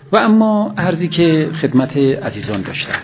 و اما عرضی که خدمت عزیزان داشتم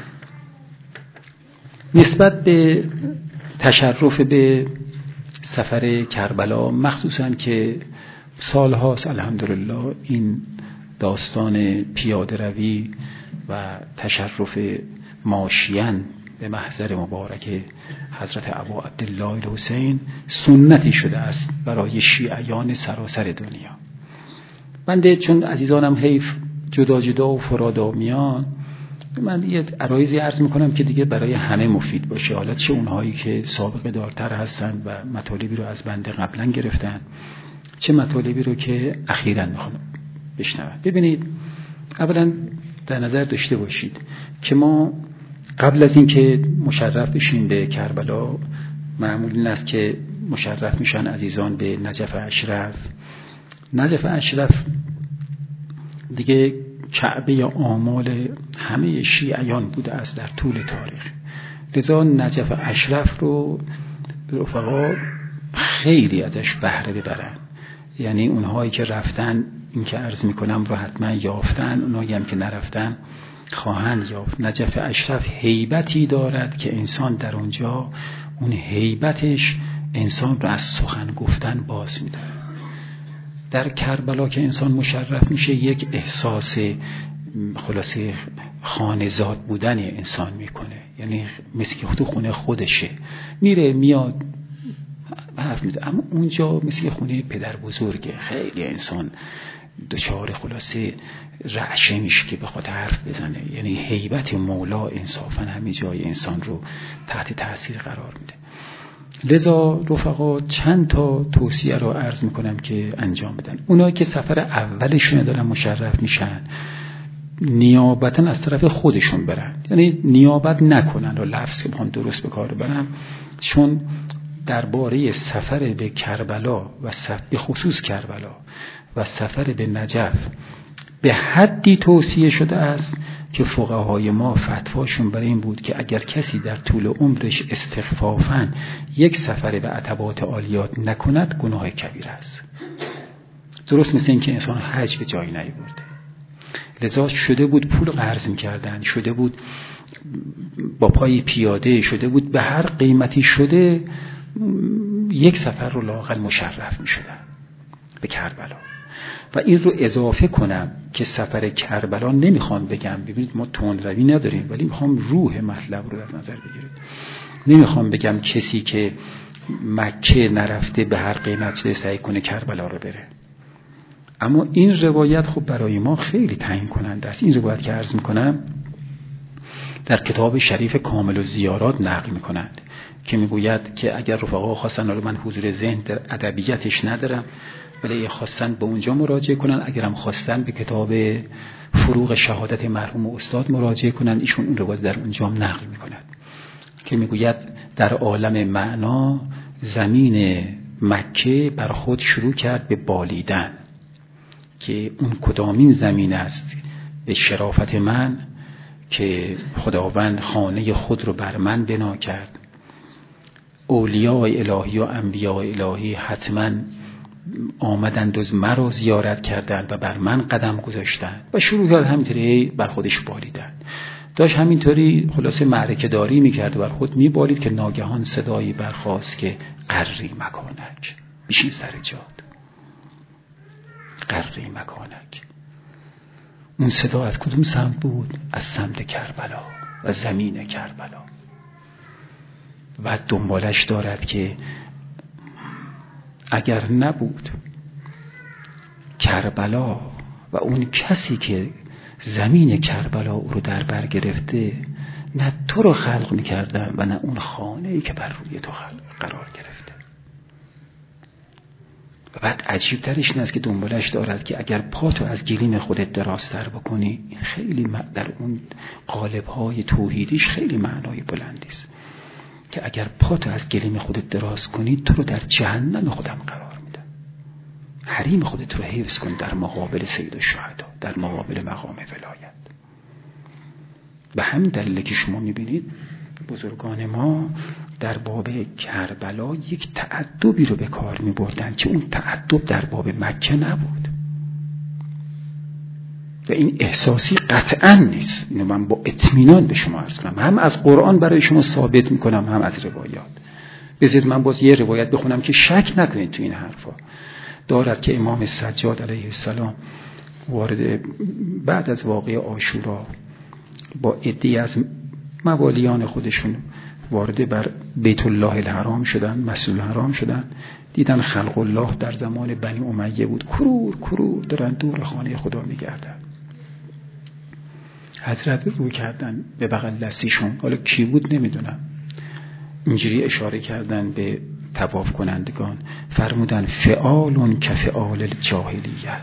نسبت به تشرف به سفر کربلا، مخصوصا که سالهاست الحمدلله این داستان پیاده روی و تشرف ماشیاً به محضر مبارک حضرت ابا عبدالله الحسین سنتی شده است برای شیعیان سراسر دنیا. بنده چون عزیزانم حیف جدا جدا و فرادا میان، من یه عرایضی عرض میکنم که دیگه برای همه مفید باشه، حالا چه اونهایی که سابقه دارتر هستن و مطالبی رو از بنده قبلا گرفتن، چه مطالبی رو که اخیراً میخوام بشنون. ببینید، اولا در نظر داشته باشید که ما قبل از این که مشرف بشیم به کربلا، معمول این است که مشرف میشن عزیزان به نجف اشرف. نجف اشرف دیگه کعبه یا آمال همه شیعیان بوده است در طول تاریخ. لذا نجف اشرف رو رفقا خیلی ازش بهره ببرن، یعنی اونهایی که رفتن این که عرض میکنم رو حتما یافتن، اونهایی هم که نرفتن خواهند یافت. نجف اشرف هیبتی دارد که انسان در اونجا اون هیبتش انسان رو از سخن گفتن باز می‌داره. در کربلا که انسان مشرف میشه یک احساس خلاصه خانه‌زاد بودن انسان میکنه، یعنی مثل که تو خونه خودشه، میره میاد حرف میزنه، اما اونجا مثل خونه پدر بزرگه. خیلی انسان دچار خلاصه رعشه میشه که بخواد حرف بزنه، یعنی هیبت مولا انصافا همه جای انسان رو تحت تاثیر قرار میده. لذا رفقا چند تا توصیه رو عرض میکنم که انجام بدن. اونایی که سفر اولشون دارن مشرف میشن، نیابتا از طرف خودشون برن، یعنی نیابت نکنن، و لفظ که بخوام درست به کار برن، چون درباره سفر به کربلا و به خصوص کربلا و سفر به نجف به حدی توصیه شده است که فقهای ما فتواشون برای این بود که اگر کسی در طول عمرش استخفافاً یک سفر به عتبات عالیات نکند گناه کبیره است. درست مثل این که انسان حج به جایی نیاورده. لذا شده بود پول قرض می‌کردن، شده بود با پای پیاده، شده بود به هر قیمتی شده یک سفر رو لااقل مشرف می‌شدن به کربلا. و این رو اضافه کنم که سفر کربلا نمیخوام بگم، ببینید ما تندروی نداریم، ولی میخوام روح مطلب رو در نظر بگیرید. نمیخوام بگم کسی که مکه نرفته به هر قیمت سعی کنه کربلا رو بره، اما این روایت خب برای ما خیلی تعیین کننده است. این روایت که عرض میکنم در کتاب شریف کامل الزیارات نقل میکنند که میگوید که اگر رفقا خواستن، رو من حضور ذهن در ادبیاتش ندارم، ولی خواستن به اونجا مراجعه کنن، اگرم خواستن به کتاب فروغ شهادت مرحوم استاد مراجعه کنن، ایشون اون روایت در اونجا نقل میکنند که میگوید در عالم معنا زمین مکه بر خود شروع کرد به بالیدن، که اون کدامین زمین است به شرافت من که خداوند خانه خود رو بر من بنا کرد. اولیاء الهی و انبیاء الهی حتما آمدند و مرا زیارت کردند و بر من قدم گذاشتند و شروع کرد همینطوری بر خودش بالیدن. داشت همینطوری خلاصه معرکه داری میکرد و بر خود میبالید که ناگهان صدایی برخاست که قری مکانک، بشین سر جاد، قری مکانک. اون صدا از کدوم سمت بود؟ از سمت کربلا و زمین کربلا. و دنبالش دارد که اگر نبود کربلا و اون کسی که زمین کربلا او رو در بر گرفته، نه تو رو خلق می‌کردن و نه اون خانه‌ای که بر روی تو قرار گرفته. و بعد عجیب ترش این است که دنبالش دارد که اگر پاتو از گلیم خودت درازتر بکنی، این خیلی در اون قالب‌های توحیدیش خیلی معنای بلندی است، که اگر پاتو از گلیم خودت دراز کنی تو رو در جهنم خودم قرار میدم. حریم خودت رو حفظ کن در مقابل سید الشهدا، در مقابل مقام ولایت. به همین دلیل که شما میبینید بزرگان ما در باب کربلا یک تعدبی رو به کار میبردن که اون تعدب در باب مکه نبود. و این احساسی قطعا نیست. اینو من با اطمینان به شما عرض کنم، هم از قرآن برای شما ثابت میکنم، هم از روایات. بذارید من باز یه روایت بخونم که شک نکنید تو این حرفا. دارد که امام سجاد علیه السلام وارد بعد از واقعه عاشورا با عده‌ای از موالیان خودشون وارد بر بیت الله الحرام شدن، مسجد الحرام شدن، دیدن خلق الله در زمان بنی امیه بود، کرور کرور دارن دور خانه خدا میگردن. حضرت رو کردن به بغل دستیشون، حالا کی بود نمیدونم، اینجوری اشاره کردن به طواف کنندگان، فرمودن فعال کفعال الجاهلیه.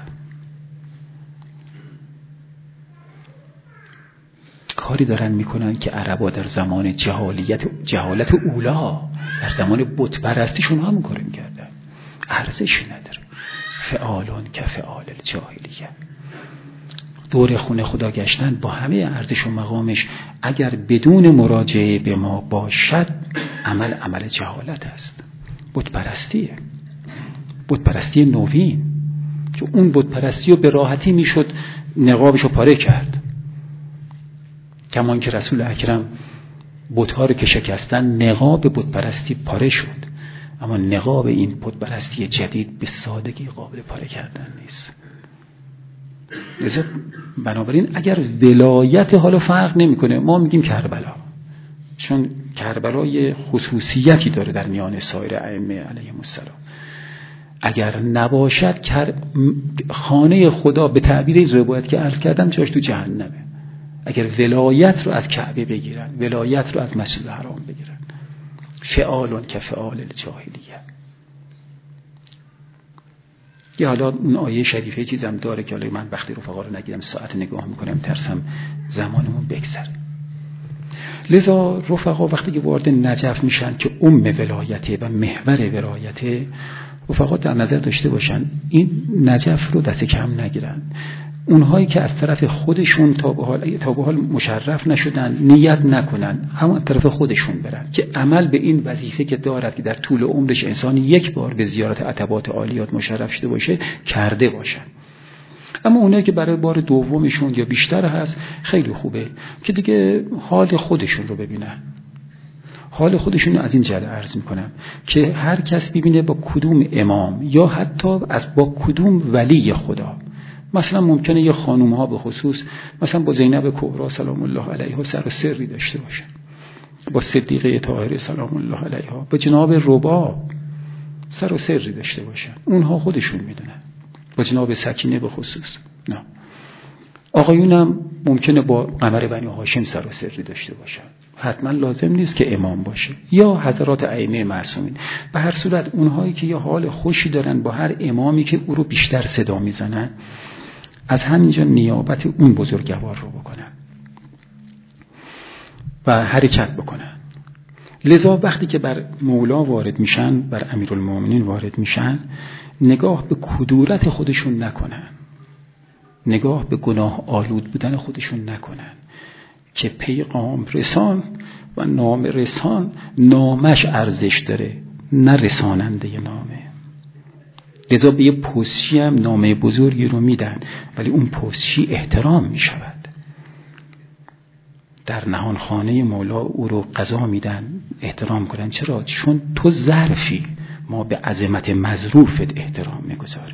کاری دارن میکنن که عربا در زمان جهالت اولا، در زمان بت پرستیشون همون کارو میکردن، ارزشی نداره. فعال کفعال الجاهلیه. دور خونه خدا گشتن با همه ارزش و مقامش اگر بدون مراجعه به ما باشد، عمل جهالت است، بت پرستیه، بت پرستی نوین، که اون بت پرستی رو به راحتی میشد نقابش رو پاره کرد. کمان که رسول اکرم بت‌ها رو که شکستن، نقاب بت پرستی پاره شد، اما نقاب این بت پرستی جدید به سادگی قابل پاره کردن نیست. لذا بنابراین اگر ولایت حالا فرق نمیکنه، ما میگیم کربلا، چون کربلا یه خصوصیتی داره در میان سایر ائمه علیهم السلام. اگر نباشد خانه خدا به تعبیر روایت که عرض کردم جاش تو جهنمه. اگر ولایت رو از کعبه بگیرن، ولایت رو از مسجد الحرام بگیرن، فعال کفعال الجاهلیه. یه حالا اون آیه شریفه چیزم داره که حالا من وقتی رفقا رو نگیرم ساعت نگاه میکنم، ترسم زمانمون بگذره. لذا رفقا وقتی که وارد نجف میشن که ولایته و محور ولایته، رفقا در نظر داشته باشن این نجف رو دست کم نگیرن. اونهایی که از طرف خودشون تا به حال مشرف نشدن، نیت نکنن، همون از طرف خودشون برن که عمل به این وظیفه که دارد که در طول عمرش انسان یک بار به زیارت عتبات عالیات مشرف شده باشه کرده باشن. اما اونایی که برای بار دومشون یا بیشتر هست، خیلی خوبه که دیگه حال خودشون رو ببینن. حال خودشون رو از این جهت عرض میکنم که هر کس ببینه با کدوم امام یا حتی با کدوم ولی خدا. مثلا ممکنه یه خانوم ها به خصوص مثلا با زینب کبرا سلام الله علیها سر و سری داشته باشن، با صدیقه طاهره سلام الله علیها، با جناب رباب سر و سری داشته باشن، اونها خودشون میدونن، با جناب سکینه به خصوص نه. آقایونم ممکنه با قمر بنی هاشم سر و سری داشته باشن، حتما لازم نیست که امام باشه، یا حضرات ائمه معصومین. به هر صورت اونهایی که یه حال خوشی دارن با هر امامی که او رو بیشتر صدا میزنن، از همینجا نیابت اون بزرگوار رو بکنن و حرکت بکنن. لذا وقتی که بر مولا وارد میشن، بر امیرالمومنین وارد میشن، نگاه به کدورت خودشون نکنن، نگاه به گناه آلود بودن خودشون نکنن که پیغام رسان و نام رسان نامش ارزش داره، نه رساننده نامه. لذا به یه پستچی هم نامه بزرگی رو میدن، ولی اون پستچی احترام میشود. در نهان خانه مولا او رو قضا میدن، احترام کنن. چرا؟ چون تو ظرفی، ما به عظمت مظروفت احترام میگذاریم.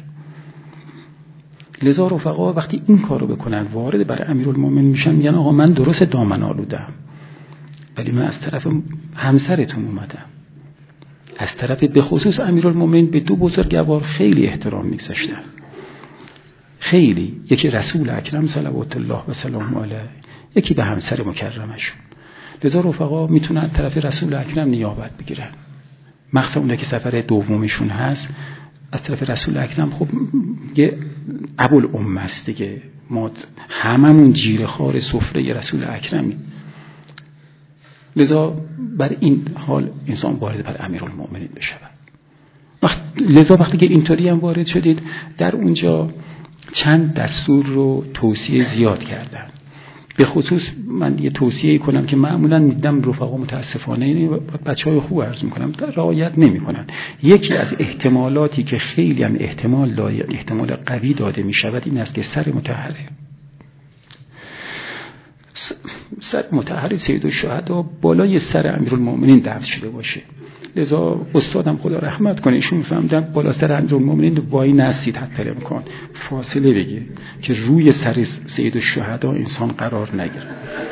لذا رفقا وقتی این کار رو بکنن، وارد بر امیرالمومنین میشن، میگن آقا من درست دامن آلودم، ولی من از طرف همسرتون اومدم. از طرف به خصوص امیرالمومنین به دو بزرگوار خیلی احترام میگذاشتن، خیلی. یکی رسول اکرم صلوات الله و سلام علیه، یکی به همسر مکرمشون. لذا رفقا میتونن طرف رسول اکرم نیابت بگیرن، مخصوصا اونایی که سفر دومشون هست. از طرف رسول اکرم خب یه ابوالامه است دیگه، ما هممون جیره خار سفره رسول اکرمی. لذا بر این حال انسان وارد بر امیرالمومنین بشود. لذا وقتی که اینطوری هم وارد شدید، در اونجا چند دستور رو توصیه زیاد کردن. به خصوص من یه توصیه کنم که معمولا میدم رفقا متاسفانه بچهای خوب عرض میکنم رعایت نمیکنن. یکی از احتمالاتی که خیلی هم احتمال قوی داده میشود این است که سر مطهره سر مطهر سید الشهدا بالای سر امیرالمومنین دفن شده باشه. لذا استادم خدا رحمت کنه ایشون فهمیدن بالا سر امیرالمومنین وای نسید حتی امکان فاصله بگیره که روی سر سید الشهدا انسان قرار نگیره.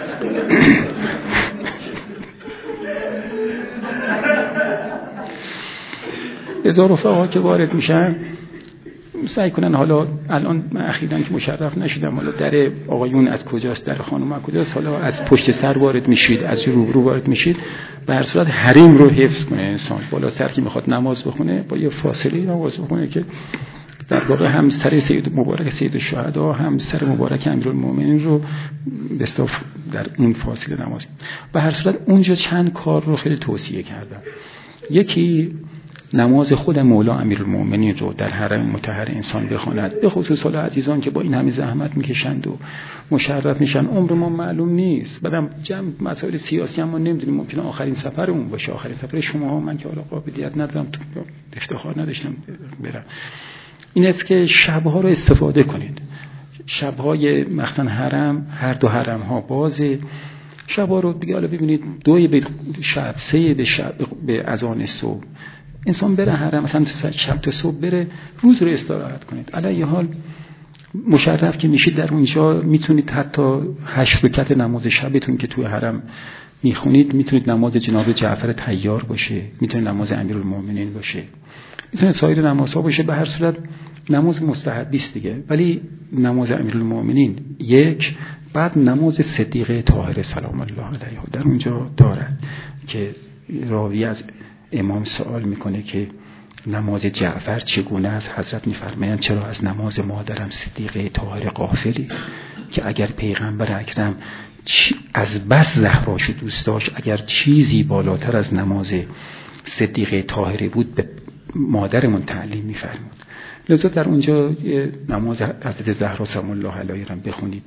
لذا رفقا که وارد میشن سعی کنن، حالا الان من اخیراً که مشرف نشدم، حالا در آقایون از کجاست، در خانم از کجاست، حالا از پشت سر وارد میشید، از روبرو وارد میشید. به هر صورت حریم رو حفظ کنه انسان. بالا سر که میخواد نماز بخونه با یه فاصله نماز بخونه که در واقع هم سر سید مبارک سید الشهدا هم سر مبارک امیرالمومنین رو به اصطلاح در اون فاصله نماز. به هر صورت اونجا چند کار رو خیلی توصیه کردم. یکی نماز خود مولا امیرالمومنین رو در حرم مطهر انسان بخواند، به خصوص حالا عزیزان که با این همه زحمت میکشند و مشرف میشن. عمر ما معلوم نیست، بعدم جمع مسائل سیاسی هم ما نمیدونیم، ممکنه آخرین سفر اون باشه، آخرین سفر شما ها. من که حالا قابلیت ندارم، افتخار نداشتم برم. این است که شبها رو استفاده کنید. شبهای مخصوصا حرم، هر دو حرم ها بازه. شبها رو دیگه حالا ببینید، 2 به شب، 3 به شب به اذان صبح انسان بره حرم، مثلا شب تا صبح بره، روز رو استراحت کنید. علیه حال مشرف که میشید در اونجا میتونید حتی 8 رکعت نماز شبتون که توی حرم میخونید، میتونید نماز جناب جعفر طیار باشه، میتونید نماز امیرالمومنین باشه، میتونید سایر نمازها باشه. به هر صورت نماز مستحبی است دیگه، ولی نماز امیرالمومنین یک، بعد نماز صدیقه طاهره سلام الله علیه در اونجا دارد که راوی از امام سوال میکنه که نماز جعفر چگونه است؟ حضرت میفرمایند چرا از نماز مادرم صدیقه طاهره غافلی؟ که اگر پیغمبر اکرم از بس زهراشو دوست داشت، اگر چیزی بالاتر از نماز صدیقه طاهره بود به مادرمون تعلیم میفرمود. لذا در اونجا نماز حضرت زهرا سلام الله علیها رو بخونید.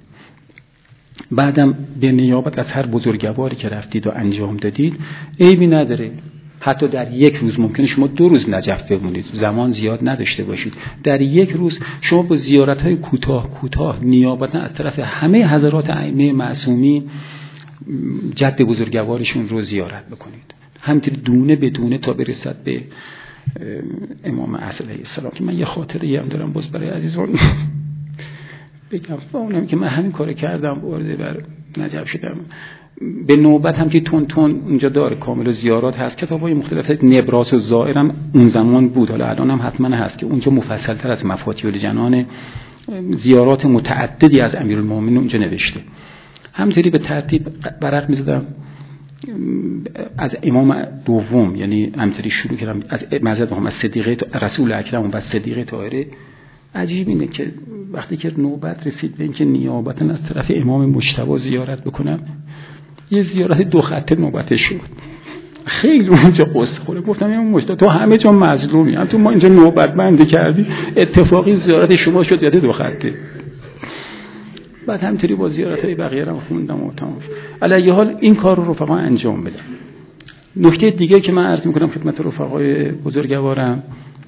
بعدم به نیابت از هر بزرگواری که رفتید و انجام دادید عیبی نداره. حتی در یک روز ممکنه شما 2 روز نجف بمونید، زمان زیاد نداشته باشید. در یک روز شما با زیارت‌های کوتاه نیابتا از طرف همه حضرات ائمه معصومین جد بزرگوارشون رو زیارت بکنید، همینطوری دونه به دونه تا برسد به امام اصل علیه السلام. که من یه خاطره هم دارم باز برای عزیزان بگم. با اونم که من همین کار کردم، وارد بر نجف شدم، به نوبت هم که تون اونجا داره کامل و زیارات هست، کتابای مختلف نبرات و زائرم اون زمان بود، حالا الان هم حتما هست که اونجا مفصل تر از مفاتیح الجنان زیارات متعددی از امیرالمومنین اونجا نوشته. همینطوری به ترتیب ورق می‌زدم از امام دوم، یعنی همینطوری شروع کردم از معذرت می‌خوام از صدیقه رسول اکرم و صدیقه طاهره. عجیب اینه که وقتی که نوبت رسید به اینکه نیابتا از طرف امام مجتبی زیارت بکنم، یه زیارت 2 خطه نوبتش شد. خیلی اونجا قصه خوره. گفتم امام مجتبی تو همه جا مظلومی، هم تو ما اینجا نوبت بندی کردی، اتفاقی زیارت شما شد زیارت 2 خطه. بعد همینطوری با زیارت‌های بقیه رو خوندم و تمام. علیه حال این کار رو رفقا انجام بدم. نکته دیگه که من عرض می‌کنم خدمت رفقای بزرگوارم،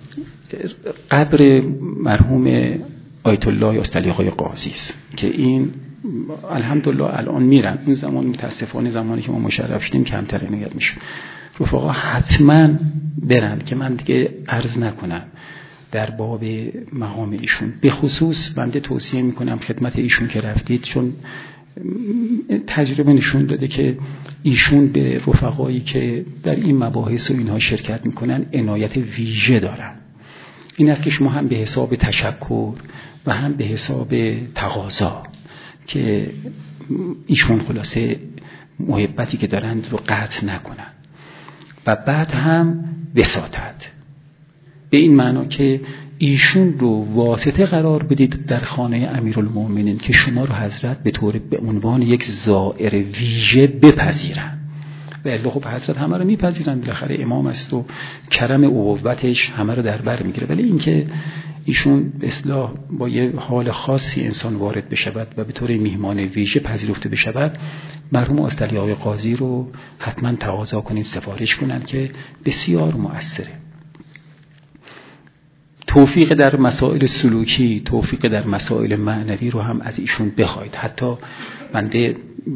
قبر مرحوم آیت الله استعلیقای قاضی است که این الحمدلله الان میرن. اون زمان متاسفانه زمانی که ما مشرف شدیم کمتر عنایت میشه. رفقا حتما برن که من دیگه عرض نکنم در باب مقام ایشون. به خصوص بنده توصیه میکنم خدمت ایشون که رفتید، چون تجربه نشون داده که ایشون به رفقایی که در این مباحث و اینها شرکت میکنن عنایت ویژه دارن. این است که شما هم به حساب تشکر و هم به حساب تقاضا که ایشون خلاصه محبتی که دارند رو قطع نکنن، و بعد هم وساطت به این معنا که ایشون رو واسطه قرار بدید در خانه امیرالمومنین که شما رو حضرت به عنوان یک زائر ویژه بپذیرن. و الا خب حضرت همه رو میپذیرن، بالاخره امام است و کرم و قوتش همه رو در بر میگیره. ولی اینکه ایشون به اصطلاح با یه حال خاصی انسان وارد بشود و به طور میهمان ویژه پذیرفته بشود، مرحوم استعلیقای قاضی رو حتما تقاضا کنید، سفارش کنند که بسیار مؤثره. توفیق در مسائل سلوکی، توفیق در مسائل معنوی رو هم از ایشون بخواید. حتی بنده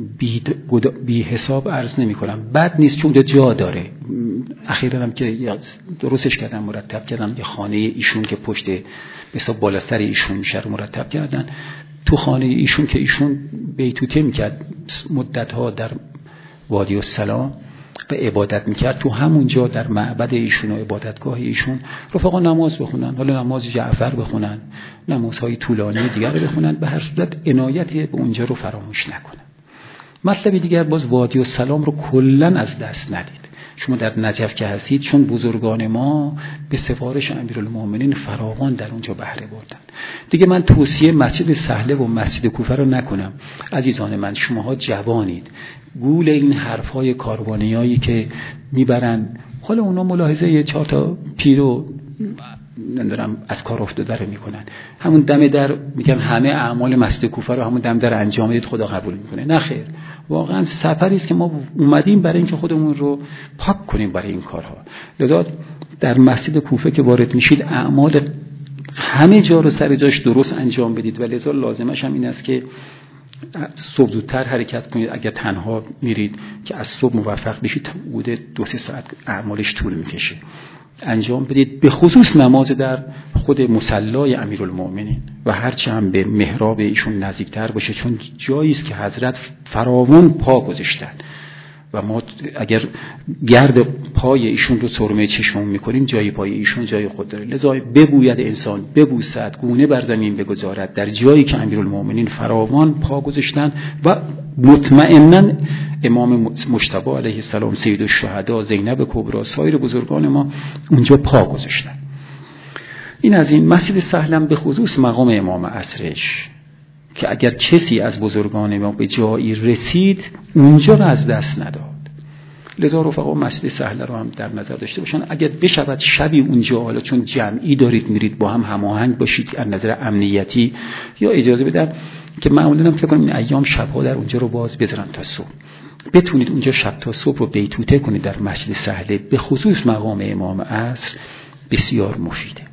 بی حساب عرض نمی کنم، بد نیست چون جا داره. اخیراً هم که درستش کردم، مرتب کردم، یه خانه ایشون که پشت مثلا بالا سر ایشون میشه رو مرتب کردن. تو خانه ایشون که ایشون بیتوته میکرد مدتها در وادی السلام و عبادت میکرد، تو همونجا در معبد ایشون و عبادتگاه ایشون رفقا نماز بخونن، حالا نماز جعفر بخونن، نمازهای طولانی دیگر رو بخونن، به هر صورت عنایت به اونجا رو فراموش نکنن. مطلب دیگر باز وادی السلام رو کلن از دست ندید. شما در نجف که هستید، چون بزرگان ما به سفارش امیرالمومنین فراوان در اونجا بهره بردن. دیگه من توصیه مسجد سهله و مسجد کوفه رو نکنم. عزیزان من، شماها جوانید، گول این حرفای کاروانیایی که میبرن، حالا اونا ملاحظه 4 تا پیرو نمیدونم از کار افتاده رو میکنن، همون دم در میگن همه اعمال مسجد کوفه رو همون دم در انجام بدید خدا قبول میکنه. نه خیر، واقعا سفری است که ما اومدیم برای اینکه خودمون رو پاک کنیم برای این کارها. لذا در مسجد کوفه که وارد میشید اعمال همه جا رو سر جاش درست انجام بدید و لذا لازمش هم این است که صبح زودتر حرکت کنید. اگر تنها میرید که از صبح موفق بشید، حدود 2-3 ساعت اعمالش طول میکشه، انجام بدید. به خصوص نماز در خود مصلای امیرالمومنین و هرچه هم به محراب ایشون نزدیکتر باشه، چون جایی است که حضرت فراوان پا گذاشتن و ما اگر گرد پای ایشون رو سرمه چشممون میکنیم، جای پای ایشون جای خود داره. لذا ببوید انسان، ببوسد، گونه بر زمین بگذارد در جایی که امیرالمومنین فراوان پا گذاشتن و مطمئناً امام مجتبی علیه السلام، سید الشهدا، زینب کبری، سایر بزرگان ما اونجا پا گذاشتن. این از این. مسجد سهلم به خصوص مقام امام عصرش که اگر کسی از بزرگان ما به جایی رسید اونجا رو از دست نداد. لذا رفقا مسجد سهل رو هم در نظر داشته باشن. اگر بشود شبی اونجا، حالا چون جمعی دارید میرید، با هم هماهنگ باشید از نظر امنیتی، یا اجازه بدن که معمولا فکر کنم این ایام شبها در اونجا رو باز بذارن تا صبح، بتونید اونجا شب تا صبح رو بیتوته کنید در مسجد سهل، به خصوص مقام امام عصر بسیار مفیده.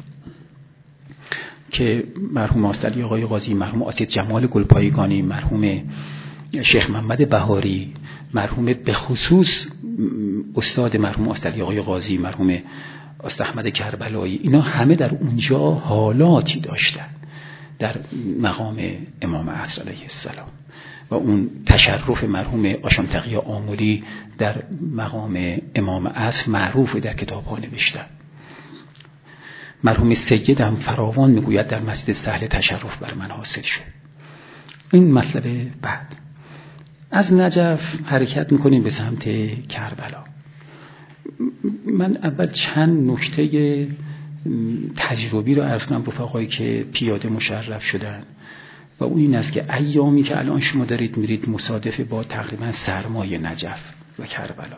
که مرحوم استادی آقای قاضی، مرحوم اسید جمال گلپایگانی، مرحوم شیخ محمد بهاری، مرحوم به خصوص استاد مرحوم استادی آقای قاضی، مرحوم استاد احمد کربلایی، اینا همه در اونجا حالاتی داشتن در مقام امام عصر علیه السلام و اون تشرف مرحوم آشام تقی آملی در مقام امام عصر معروف در کتاب‌ها نوشتن. مرحوم سید هم فراوان میگوید در مسجد سهل تشرف بر من حاصل شد. این مطلب بعد. از نجف حرکت میکنیم به سمت کربلا. من اول چند نکته تجربی رو عرض کنم رفقایی که پیاده مشرف شدن و اون این است که ایامی که الان شما دارید میرید مصادفه با تقریبا سرمای نجف و کربلا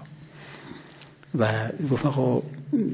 و رفقا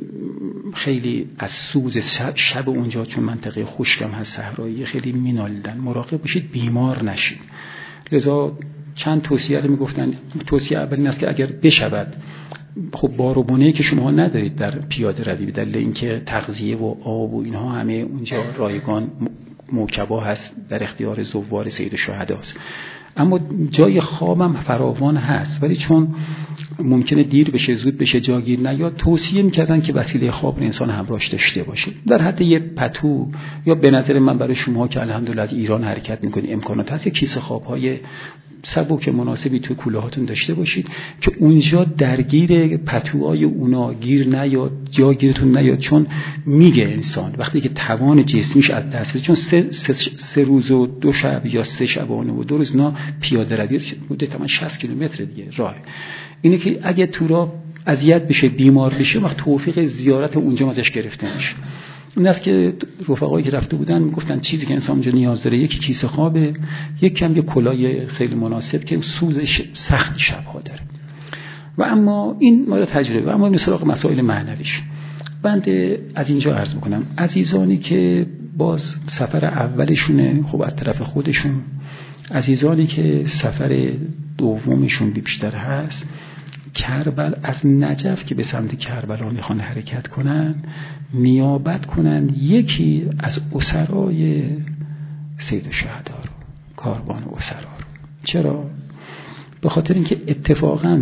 خیلی از سوز شب اونجا، چون منطقه خشکم هست صحرایی، خیلی مینالیدن. مراقب باشید بیمار نشید. لذا چند توصیه رو میگفتن. توصیه اول این است که اگر بشود، خب بار و بنه‌ای که شما ندارید در پیاده روی، به دلیل اینکه تغذیه و آب و اینها همه اونجا رایگان موکبا هست، در اختیار زوار سید الشهداست، اما جای خوابم فراوان هست، ولی چون ممکنه دیر بشه، زود بشه، جاگیر نیاد، توصیه میکردن که وسیله خواب انسان همراهش داشته باشه، در حد یه پتو، یا به نظر من برای شما که الحمدلله از ایران حرکت میکنید امکانات هست، کیسه خواب‌های سبک مناسبی تو کوله هاتون داشته باشید که اونجا درگیر پتوهای اونا گیر نیاد، جاگیرتون نیاد، چون میگه انسان وقتی که توان جسمیش از دست بره، چون 3 روز و 2 شب یا 3 شبانه و 2 روز نا پیاده روی مدت تمام 60 کیلومتر دیگه راه، اینه که اگه تو را اذیت بشه، بیمار بشه، وقت توفیق زیارت اونجا ازش گرفته میشه. این است که رفقایی که رفته بودن میگفتن چیزی که انسان اونجا نیاز داره یکی کیسه خوابه، یک کم یه کلاه خیلی مناسب که سوزش سخت شبها داره. و اما این مورد تجربه. و اما مثلا مسائل معنویش بنده از اینجا عرض میکنم عزیزانی که باز سفر اولشونه، خب از طرف خودشون، عزیزانی که سفر دومشون بیشتر هست، کربلا از نجف که به سمت کربلا میخوان حرکت کنن، نیابت کنن یکی از اسرای سید الشهدا رو، کاروان اسرا رو. چرا؟ به خاطر اینکه اتفاقا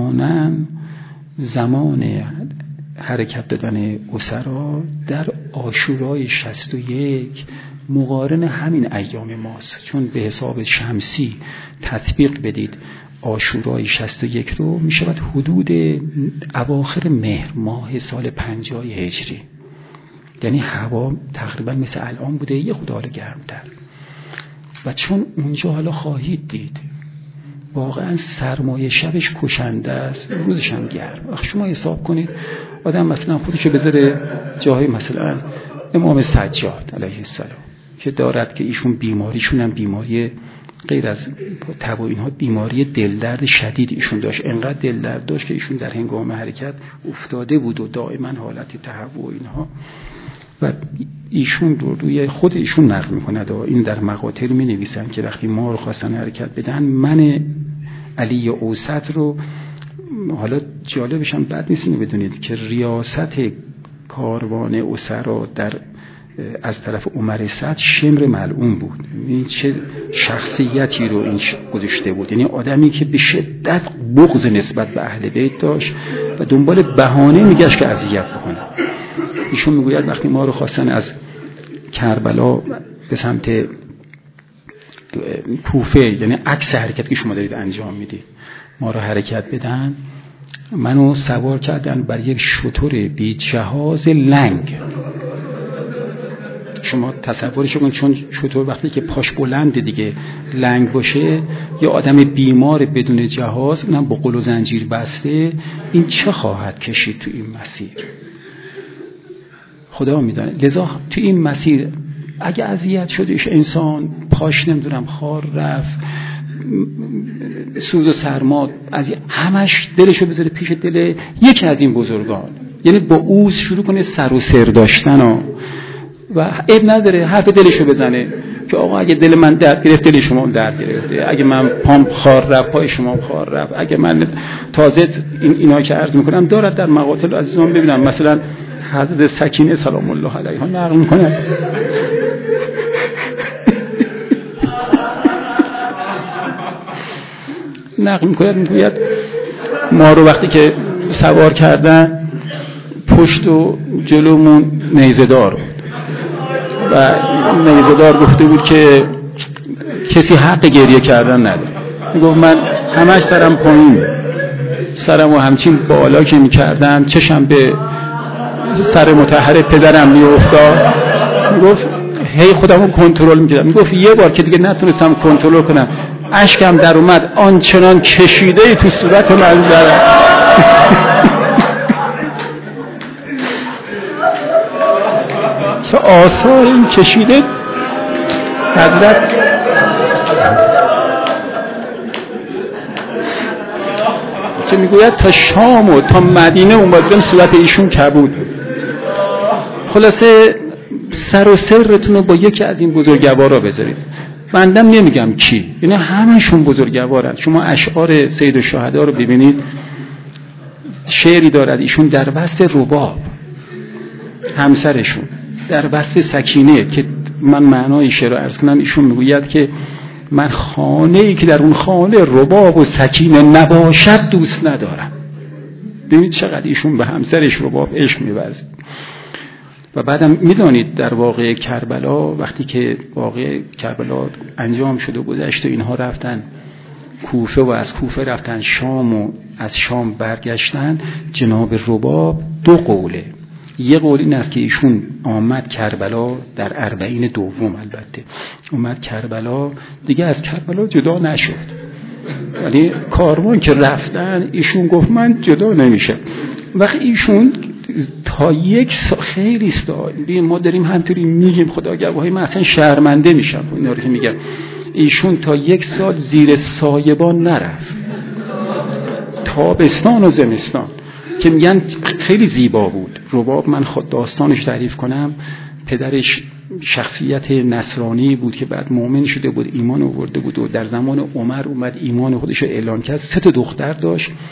زمان حرکت دادن اسرا در عاشورای 61 مقارن همین ایام ماست، چون به حساب شمسی تطبیق بدید عاشورای 61 رو میشود حدود اواخر مهر ماه سال 50 هجری، یعنی هوا تقریبا مثل الان بوده، یه خود حال گرمتر. و چون اونجا حالا خواهید دید واقعا سرمایه شبش کشنده است، روزش هم گرم. شما حساب کنید آدم مثلا خودشو بذاره جای مثلا امام سجاد علیه السلام که دارد که ایشون بیماریشون هم بیماری غیر از تب و اینها بیماری دلدرد شدید ایشون داشت، انقدر دلدرد داشت که ایشون در هنگام حرکت افتاده بود و دائما حالت تهوع و اینها. و ایشون رو روی خود ایشون نقل میکنه، این در مقاتل می نویسن که وقتی ما رو خواستن حرکت بدن، من علی اوسط رو، حالا جالبش هم بد نیست اینو بدونید که ریاست کاروان اسرا از طرف عمر سعد شمر ملعون بود. این چه شخصیتی رو این گذاشته بود، یعنی آدمی که به شدت بغض نسبت به اهل بیت داشت و دنبال بهانه میگشت که اذیت بکنه. ایشون میگوید وقتی ما رو خواستن از کربلا به سمت کوفه، یعنی عکس حرکتی که شما دارید انجام میدید، ما رو حرکت بدن، منو سوار کردن بر یک شتر بی جهاز لنگ. شما تصورش کنید، چون شتر وقتی که پاش بلند دیگه لنگ باشه، یا آدم بیمار بدون جهاز، اونم با قل و زنجیر بسته، این چه خواهد کشید تو این مسیر؟ خدا میدونه. لذا تو این مسیر اگه اذیت شدش انسان، پاش نمیدونم خار رفت، سوز و سرما، از همش دلشو بذاره پیش دل یکی از این بزرگان، یعنی با اوز شروع کنه سر و سر داشتن و عیب نداره حرف دلشو بزنه که آقا اگه دل من درد گرفت دل شما درد گرفته، اگه من پام خار رفت پای شما خار رفت، اگه من تازه اینا که عرض میکنم دارد در مقاتل عزیزان ببینم، مثلا حضرت سکینه سلام الله علیها نقل میکنه میگوید ما رو وقتی که سوار کردن پشت و جلومون نیزه‌دار بود و نیزه‌دار گفته بود که کسی حق گریه کردن نداره. میگفت من همش سرم پایین، سرمو همچین بالا که میکردم چشم به سر مطهر پدرم میافتاد، میگفت هی خودمو کنترل میکردم. میگفت یه بار که دیگه نتونستم کنترل کنم، اشکم در اومد، آنچنان کشیده تو صورت منظرم که آثار این کشیده حضرت که میگوید تا شام و تا مدینه اومدم صورت ایشون کبود. خلاصه سر و سرتون رو با یکی از این بزرگوارا بذارید. بندم نمیگم کی، یعنی همشون بزرگوارن. شما اشعار سید الشهدا رو ببینید، شعری دارد ایشون در وسط رباب، همسرشون در وسط سکینه، که من معنای شعر رو عرض کنم. ایشون میگوید که من خانه‌ای که در اون خانه رباب و سکینه نباشد دوست ندارم. ببینید چقدر ایشون به همسرش رباب عشق می‌ورزید. و بعدم میدانید در واقع کربلا، وقتی که واقع کربلا انجام شد و گذشت و اینها رفتن کوفه و از کوفه رفتن شام و از شام برگشتن، جناب رباب دو قوله. یه قول این است که ایشون آمد کربلا در اربعین دوم، البته آمد کربلا دیگه از کربلا جدا نشد، ولی کاروان که رفتن ایشون گفت من جدا نمیشه. وقتی ایشون تا یک سال خیلی استاد، ما داریم همطوری میگیم خدا گواهی، من اصلا شرمنده میشم اینا رو که میگم. ایشون تا یک سال زیر سایبان نرفت، تابستان و زمستان، که میگن خیلی زیبا بود. رباب من خود داستانش تعریف کنم، پدرش شخصیت نصرانی بود که بعد مؤمن شده بود، ایمان آورده بود و در زمان عمر اومد ایمان خودش رو اعلان کرد. 3 دختر داشت،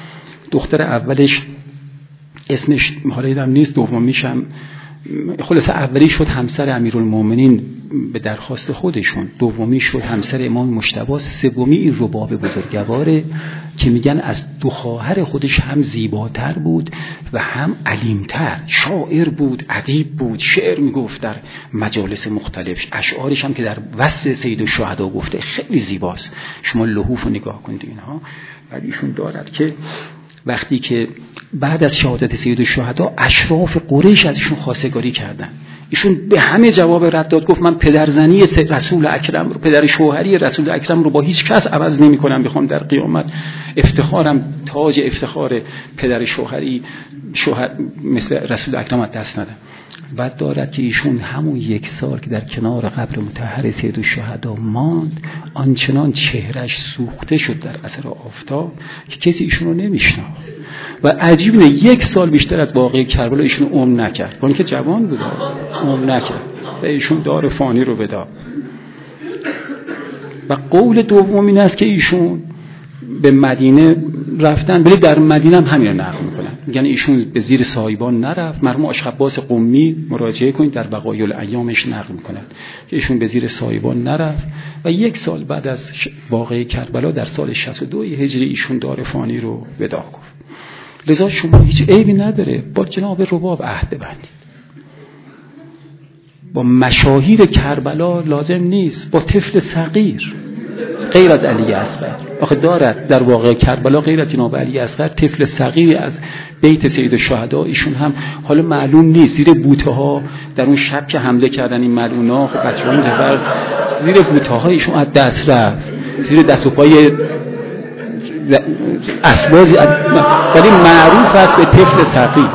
دختر اولش اسمش حالا یادم نیست، دومیش هم خلاصه اولی شد همسر امیرالمومنین به درخواست خودشون، دومی شد همسر امام مجتبی، سومی این رباب بزرگواره که میگن از دو خواهر خودش هم زیباتر بود و هم علیمتر، شاعر بود، ادیب بود، شعر میگفت در مجالس مختلف، اشعارش هم که در وسط سید الشهدا گفته خیلی زیباست. شما لحوف رو نگاه کنید اینها. بعد ایشون دارد که وقتی که بعد از شهادت سید الشهدا اشراف قریش از ایشون خواستگاری کردن، ایشون به همه جواب رد داد، گفت من پدرزنی رسول اکرم رو، پدر شوهری رسول اکرم رو با هیچ کس عوض نمی کنم، بخوام در قیامت افتخارم، تاج افتخار پدر شوهری مثل رسول اکرم از دست ندم. بعد دارد که ایشون همون 1 سال که در کنار قبر مطهر سید الشهدا ماند، آنچنان چهرش سوخته شد در اثر آفتاب که کسی ایشون رو نمیشناخت و عجیب نه 1 سال بیشتر از واقعه کربلا ایشون عمر نکرد، با اینکه جوان بود عمر نکرد و ایشون دار فانی رو بداد. و قول دوم این است که ایشون به مدینه رفتن، ولی در مدینه هم همین رو نقل میکنن، یعنی ایشون به زیر سایبان نرفت. مرحوم آشق عباس قمی مراجعه کنید در بقایع الایامش نقل میکنن که ایشون به زیر سایبان نرفت و 1 سال بعد از واقعه کربلا در سال 62 هجری ایشون دار فانی رو وداع گفت. لذا شما هیچ عیبی نداره با جناب رباب عهد ببندید، با مشاهیر کربلا لازم نیست، با طفل صغیر غیر از علی اصغر. آخه دارد در واقع کربلا غیر از جناب علی اصغر طفل صغیری از بیت سید الشهدا، ایشون هم حالا معلوم نیست زیر بوته ها در اون شب که حمله کردن این ملعونا، خب بچه‌ها اینجا زیر بوته ها ایشون از دست رفت، زیر دست و پای اسبازی، ولی معروف است به طفل صغیر.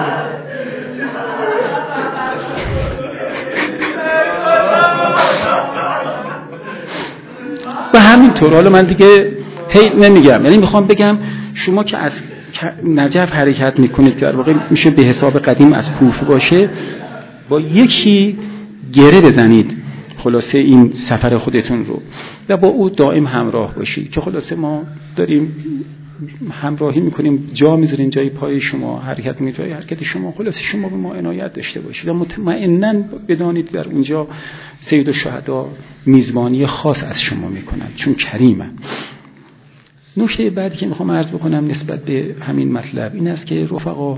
و همینطور حالا من دیگه هی نمیگم، یعنی میخوام بگم شما که از نجف حرکت میکنید که در واقع میشه به حساب قدیم از کوفه باشه، با یکی گره بزنید خلاصه این سفر خودتون رو و با او دائم همراه باشید که خلاصه ما داریم همراهی میکنیم، جا میذاریم جای پای شما، حرکت میکنید جای حرکت شما، خلاصه شما به ما عنایت داشته باشید و مطمئناً بدانید در اونجا سید الشهدا میزبانی خاص از شما میکنن چون کریمن. نکته بعدی که میخوام عرض بکنم نسبت به همین مطلب این است که رفقا،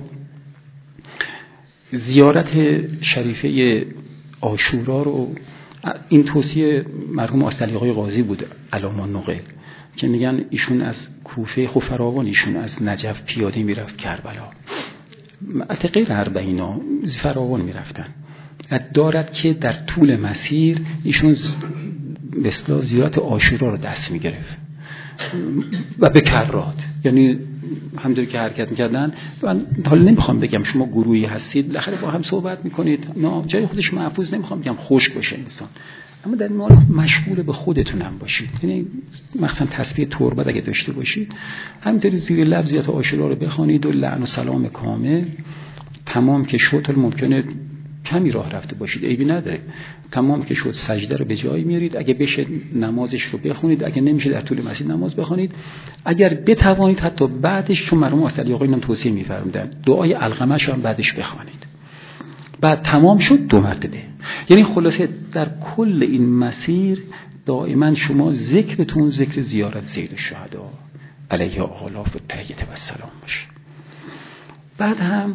زیارت شریفه عاشورا رو، این توصیه مرحوم آستعلیقای قاضی بود علامان نقل که میگن ایشون از کوفه فراوان ایشون از نجف پیاده میرفت کربلا، غیر اربعینا فراوان میرفتن. دارد که در طول مسیر ایشون به اصطلاح زیارت عاشورا رو دست میگرفت و به کرات، یعنی همونطور که حرکت میکردن. من حالا نمیخوام بگم شما گروهی هستید بالاخره با هم صحبت میکنید، نه جای خودش محفوظ، نمیخوام بگم خشک باشه انسان، اما در این حال مشغول به خودتونم باشید. یعنی مثلا تسبیح تربت اگه داشته باشید همینطوری زیر لب زیارت عاشورا رو بخوانید و لعن و سلام کامل تمام که شد. ممکنه کمی راه رفته باشید، عیبی نداره، تمام که شد سجده رو به جای میارید، اگه بشه نمازش رو بخونید، اگه نمیشه در طول مسجد نماز بخونید، اگر بتوانید حتی بعدش، چون مرحوم آستعلیقایی اینم توصیه می‌فرمودن، دعای علقمه‌ش رو هم بعدش بخوانید. بعد تمام شد 2 مرتبه. یعنی خلاصه در کل این مسیر دائما شما ذکرتون ذکر زیارت سید الشهدا علیه آلاف التحیة و السلام باشه. بعد هم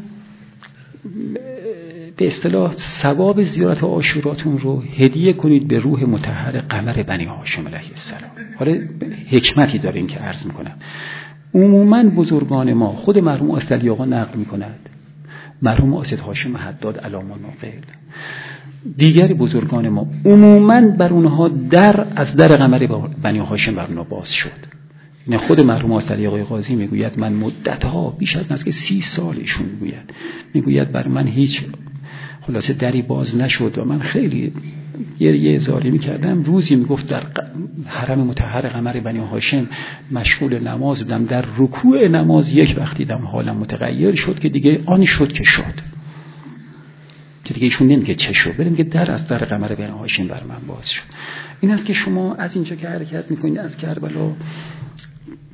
به اصطلاح ثواب زیارت عاشوراتون رو هدیه کنید به روح مطهر قمر بنی هاشم علیه السلام. حالا حکمتی داره این که عرض میکنم. عموما بزرگان ما، خود مرحوم آستعلیقا نقل میکند، مرحوم اسد هاشم حداد علامان نقل، دیگر بزرگان ما عموما بر اونها از در قمر بنی هاشم بر اونها باز شد. این خود مرحوم آستعلیقای قاضی میگوید من مدتها بیش از نزدیک 30 سال ایشون میگوید بر من هیچ خلاصه دری باز نشد و من خیلی یه زاری میکردم. روزی میگفت در حرم مطهر قمر بنی هاشم مشغول نماز بودم، در رکوع نماز یک وقت دیدم حالم متغیر شد که دیگه آن شد که شد، که دیگه ایشون نمیگه چه شد، بریم که در از در قمر بنی هاشم بر من باز شد. این است که شما از اینجا که حرکت میکنید از کربلا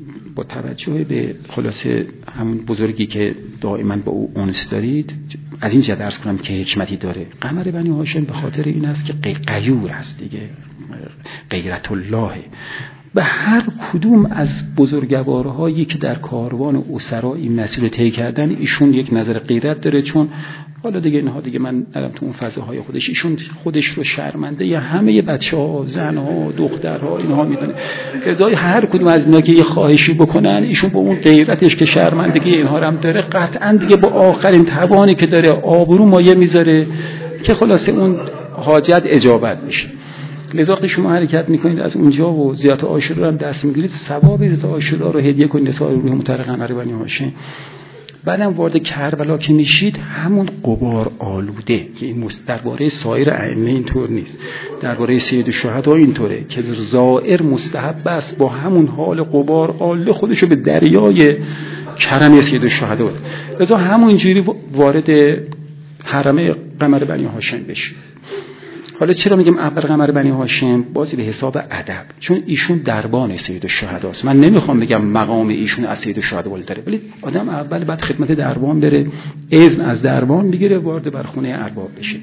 با توجه به خلاصه همون بزرگی که دائما با او انس دارید، از این جهت عرض کنم که حکمتی داره. قمر بنی هاشم به خاطر این است که غیور است دیگه، غیرت الله. به هر کدوم از بزرگوارهایی که در کاروان اسرا این مسیر رو طی کردن، ایشون یک نظر غیرت داره. چون حالا دیگه اینها دیگه من نرم تو اون فضاهای خودش، ایشون خودش رو شرمنده یا همه بچه‌ها، زن‌ها، دخترها اینها میدونه. ازای هر کدوم از اینا که یه خواهشی بکنن، ایشون با اون غیرتش که شرمندگی اینها رو هم داره، قطعاً دیگه با آخرین توانی که داره آبرو مایه میذاره که خلاصه اون حاجت اجابت میشه. لذا وقتی شما حرکت میکنید از اونجا و زیارت عاشورا هم دست میگیرید، ثواب زیارت عاشورا رو هدیه کنید نساء روح مطهر قمر بنی هاشم. بعدم وارد کربلا که میشید، همون غبار آلوده که این درباره سایر ائمه اینطور نیست، درباره سید الشهدا اینطوره که زائر مستحب است با همون حال غبار آلوده خودشو به دریای کرم سید الشهدا است. لذا همونجوری وارد حرم قمر بنی هاشم بشید. حالا چرا میگم اول قمر بنی هاشم؟ بازی به حساب ادب، چون ایشون دربان سید الشهدا است. من نمیخوام بگم مقام ایشون از سید الشهدا بالاتره، ولی آدم اول بعد خدمت دربان بره، اذن از دربان بگیره، وارد بر خونه ارباب بشه،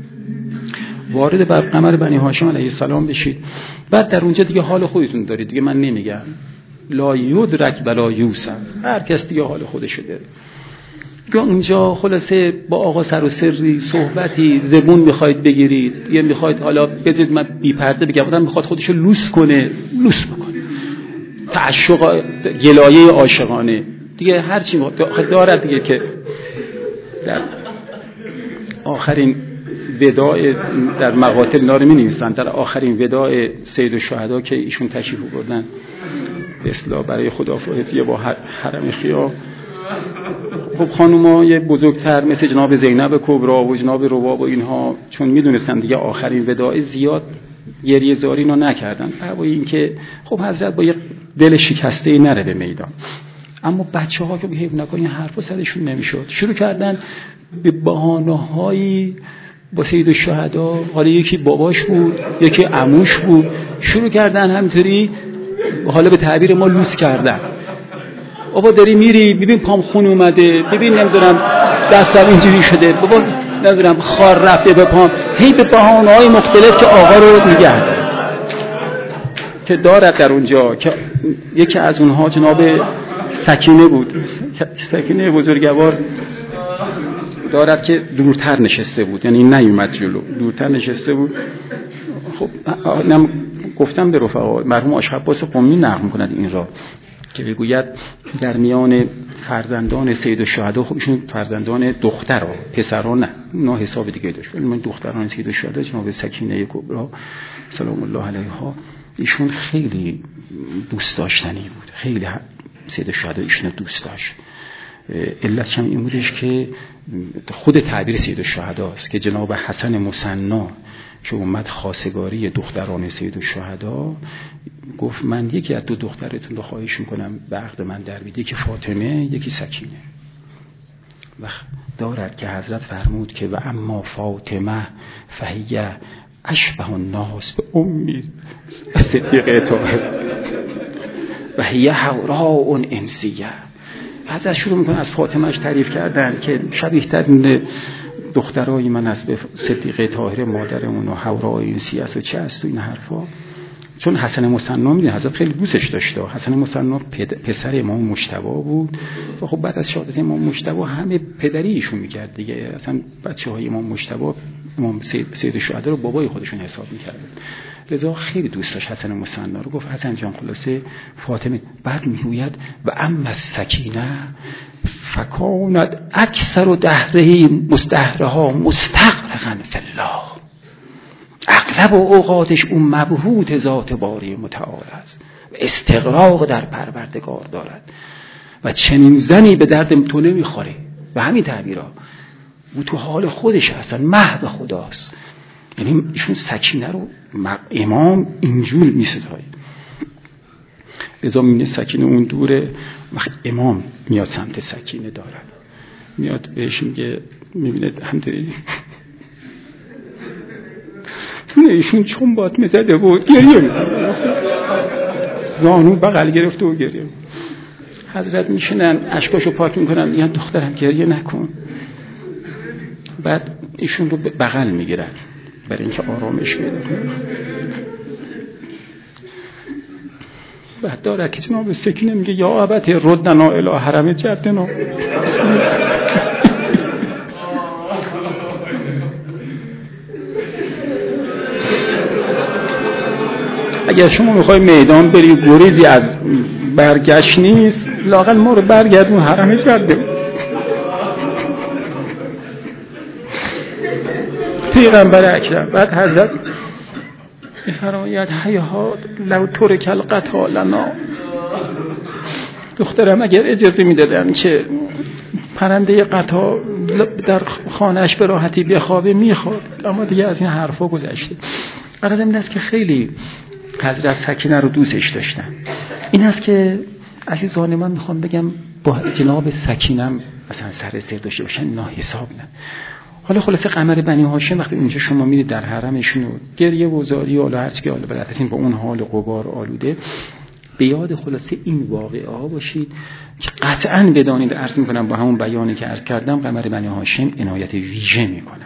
وارد بر قمر بنی هاشم علیه السلام بشید. بعد در اونجا دیگه حال خودتون دارید دیگه، من نمیگم لا یدرک ولا یوسف، هر کس دیگه حال خودشو داره. اونجا خلاصه با آقا سر و سری صحبتی زبون میخواید بگیرید، یا میخواید حالا بذارید من بی پرده بگم، آدم میخواد خودشو لوس کنه، لوس بکنه، تعشق گلایه عاشقانه دیگه هر چی دارد دیگه. که در آخرین وداع در مقاتل نار می نویسند، در آخرین وداع سید الشهدا که ایشون تشریف بردن به اصطلاح برای خداحافظی با حرم خیام، خب خانومای بزرگتر مثل جناب زینب کبرا و جناب رباب و اینها چون میدونستن دیگه آخرین وداع، زیاد گریه زاری رو نکردن، برای اینکه خب حضرت با یه دل شکسته نره به میدان. اما بچه‌ها که حیف نکنه این حرفا سرشون نمیشد، شروع کردن به بهانه‌هایی با سید الشهدا، حالا یکی باباش بود یکی عموش بود، شروع کردن همینطوری حالا به تعبیر ما لوس کردن. بابا داری میری ببین پام خون اومده، ببین نمیدونم دستم اینجوری شده، بابا نمیدونم خار رفته به پام، هی به بهانه‌های مختلف که آقا رو نگه که دارد در اونجا. که یکی از اونها جناب سکینه بود، سکینه بزرگوار دارد که دورتر نشسته بود، یعنی نیومد جلو، دورتر نشسته بود. خب گفتم به رفقا مرحوم آشق عباس قمی نقل می‌کند این را که بگوید در میان فرزندان سید الشهدا، خب ایشون فرزندان دخترها، پسرها نه حساب دیگه داشت، ولی من دختران سید الشهدا جناب سکینه کبرا سلام الله علیها، ایشون خیلی دوست داشتنی بود، خیلی سید الشهدا ایشون دوست داشت. علت هم این بودش که خود تعبیر سید الشهدا است که جناب حسن مثنا که اومد خواستگاری دختران سید الشهدا، گفت من یکی از دو دخترتون رو خواهش میکنم به عقد من در بیده، یکی فاطمه یکی سکینه. و دارد که حضرت فرمود که و اما فاطمه فهیه اشبه الناس به امی صدیقه طاهر و هی حوراء انسیه. حضرت شروع میکنه از فاطمهش تعریف کردن که شبیه ترین دخترای من از به صدیقه طاهره مادرمون و حوراء انسیه است و چه است و این حرفا. چون حسن مثنا میدونی حضرت خیلی دوستش داشته، حسن مثنا پسر امام مجتبی بود و خب بعد از شهادت امام مجتبی همه پدری ایشون میکرد دیگه، اصلا بچهای امام مجتبی امام سید الشهدا رو بابای خودشون حساب میکردن، لذا خیلی دوست داشت حسن مثنا رو. گفت حسن جان خلاصه فاطمه. بعد میگوید و اما السکینه فکانت اکثر دهره مستهرها مستغرقا فی الله، اغلب اوقاتش اون مبهوت ذات باری متعال است و استغراق در پروردگار دارد و چنین زنی به درد تو نمیخوره. و همین تعبیرها او تو حال خودش هستن، محو خداست. یعنی ایشون سکینه رو امام اینجور میستایی، لذا میبینه سکینه اون دوره، وقت امام میاد سمت سکینه دارد، میاد بهش میگه، میبینه همطوری ایشون چون بات میزده بود گریه میکنه، زانو بغل گرفته و گریه. حضرت میشینن اشکاشو پاک میکنن، یا دخترم گریه نکن. بعد ایشون رو بغل میگیرن برای اینکه آرامش پیدا کنه. بعد داره که جناب سکینه میگه یا ابت ردنا الی حرم جدنا. اگر شما میخوای میدان بری گریزی از برگشت نیست، لااقل ما رو برگردون حرم جده. پیغمبر اکرم. بعد حضرت میفرماید هیهات لو ترک القتال لنا. دخترم اگر اجازه میدادن که پرنده قطا در خانهش به راحتی بخوابه میخواد، اما دیگه از این حرفا گذشته. قرار این است که خیلی حضرت سکینه رو دوستش داشتن. این است که عزیزان من میخوام بگم با جناب سکینم مثلا سر سر داشته باشن ناحساب نه. حالا خلاصه قمر بنی هاشم وقتی اونجا شما میرید در حرمشون گریه و زاری و هر چی که حالا بلد هستین با اون حال غبار آلوده، به یاد خلاصه این واقعه ها باشید که قطعاً بدانید، عرض میکنم با همون بیانی که عرض کردم، قمر بنی هاشم عنایت ویژه میکنن.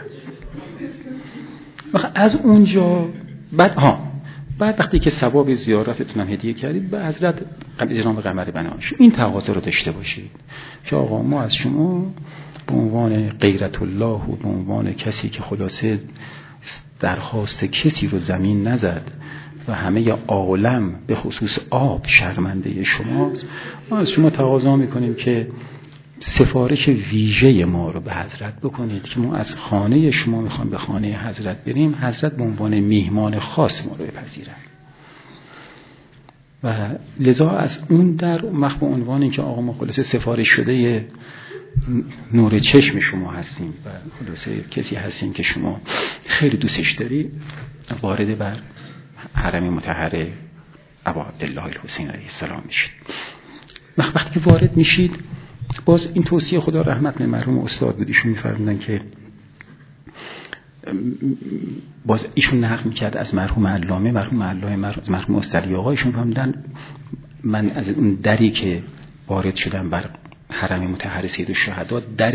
از اونجا بعد وقتی که ثواب زیارتتون هم هدیه کردید به حضرت جناب قمر بنی هاشم این تقاضا رو داشته باشید که آقا ما از شما به عنوان غیرت الله و به عنوان کسی که خلاصه درخواست کسی رو زمین نزد و همه عالم به خصوص آب شرمنده شماست، ما از شما تقاضا میکنیم که سفارش ویژه ما رو به حضرت بکنید که ما از خانه شما میخوایم به خانه حضرت بریم، حضرت به عنوان میهمان خاص ما رو بپذیرن. و لذا از اون در مخ به عنوان اینکه آقا ما خلاصه سفارش شده نور چشم شما هستیم و خلاصه کسی هستیم که شما خیلی دوستش داری، وارد بر حرم مطهر ابا عبدالله الحسین علیه السلام میشید. وقتی که وارد میشید، باز این توصیه خدا رحمت مرحوم استاد بود، ایشون میفرمودن که باز ایشون نقل میکرد از مرحوم علامه، مرحوم استعلی آقا، ایشون فرمودن من از اون دری که وارد شدم بر حرم مطهر سید الشهدا، در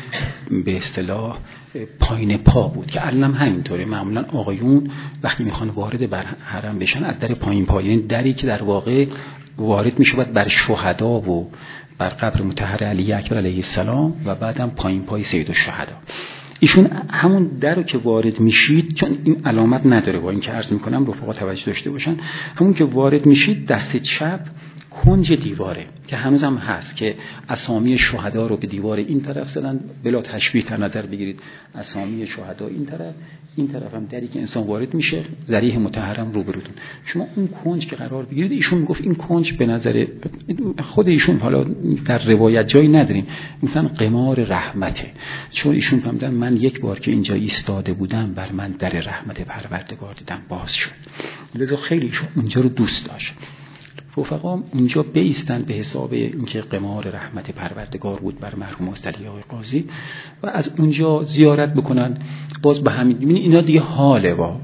به اصطلاح پایین پا بود که الان همینطوره. معمولا آقایون وقتی میخوان وارد بر حرم بشن از در پایین پا، یعنی دری که در واقع وارد میشه باید بر شهدا و بر قبر مطهر علی اکبر علیه السلام و بعدم پایین پای سید الشهدا. ایشون همون در رو که وارد میشید، چون این علامت نداره با این که عرض میکنم رفقا توجه داشته باشن، همون که وارد میشید دست چپ کنج دیواره که هنوزم هست که اسامی شهدا رو به دیوار این طرف زدن، بلا تشبیه در نظر بگیرید اسامی شهدا این طرف هم دری که انسان وارد میشه، ذریح مطهرم روبروتون. شما اون کنج که قرار بگیرید، ایشون میگفت این کنج به نظر خود ایشون، حالا در روایت جایی نداریم، مثلا قمار رحمته، چون ایشون فهمیدن من یک بار که اینجا ایستاده بودم بر من در رحمت پروردگار دیدم باز شد. لذا خیلی ایشون اونجا رو دوست داشت. رفقا اونجا بیستن به حساب اینکه قمار رحمت پروردگار بود بر مرحوم استعلی آقای قاضی و از اونجا زیارت بکنن. باز به همین ببینید اینا دیگه حاله، با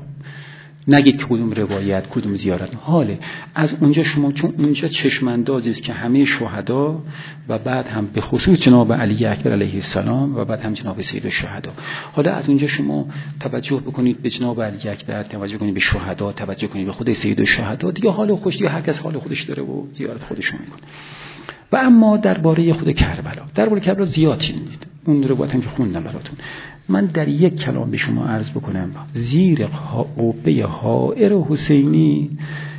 نگید که کدوم روایت کدوم زیارت، حاله. از اونجا شما، چون اونجا چشم اندازی است که همه شهدا و بعد هم به خصوص جناب علی اکبر علیه السلام و بعد هم جناب سید الشهدا، حالا از اونجا شما توجه بکنید به جناب علی اکبر، توجه کنید به شهدا، توجه کنید به خود سید الشهدا، دیگه حال خوش، دیگه هر کس حال خودش داره و زیارت خودش میکنه. و اما درباره خود کربلا زیاد شنیدید، اون روایت هم که خوندم براتون. من در یک کلام به شما عرض بکنم، زیر قبه حائر حسینی